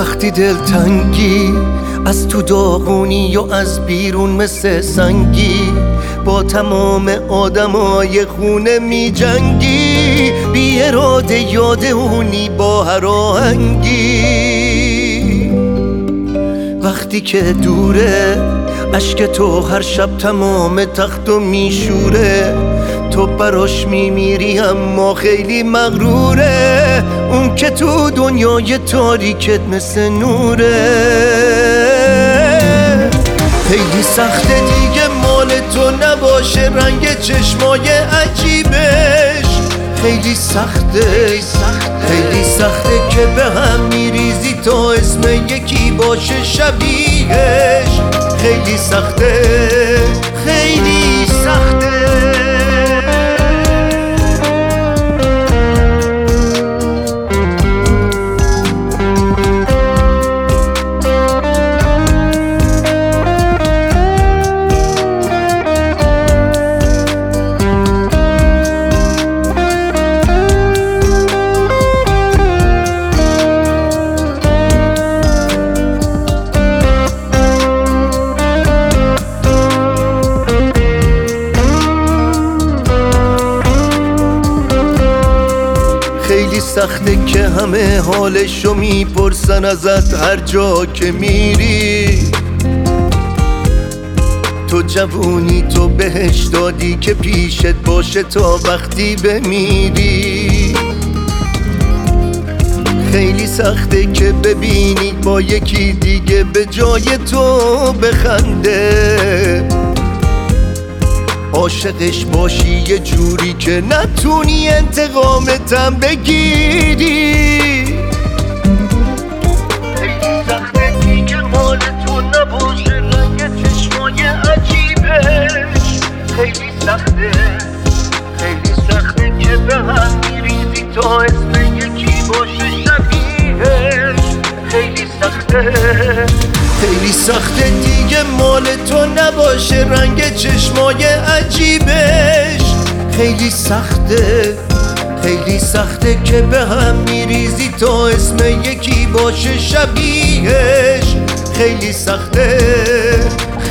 وقتی دلتنگی از تو داغونی و از بیرون مثل سنگی با تمام آدمای خونه می جنگی، بی اراده یاد اونی با هر آهنگی. وقتی که دوره اشک تو هر شب تمام تختو میشوره، تو براش میمیری اما خیلی مغروره، اون که تو دنیای تاریکت مثل نوره. خیلی سخته دیگه مال تو نباشه رنگ چشمای عجیبش، خیلی سخته خیلی سخته که به هم میریزی تا اسم یکی باشه شبیهش، خیلی سخته خیلی سخته. خیلی سخته که همه حالشو میپرسن ازت هر جا که میری، تو جوونی تو بهش دادی که پیشت باشه تا وقتی بمیری. خیلی سخته که ببینی با یکی دیگه به جای تو بخنده، عاشقش باشی یه جوری که نتونی انتقامتم بگیری. خیلی سخته دیگه مال تو نباشه رنگ چشمای عجیبش، خیلی سخته که به هم میریزی تا اسم یکی باشه شبیهش، خیلی سخته دیگه مال تو نباشه رنگ چشمای عجیبش، خیلی سخته که به هم میریزی تا اسم یکی باشه شبیهش، خیلی سخته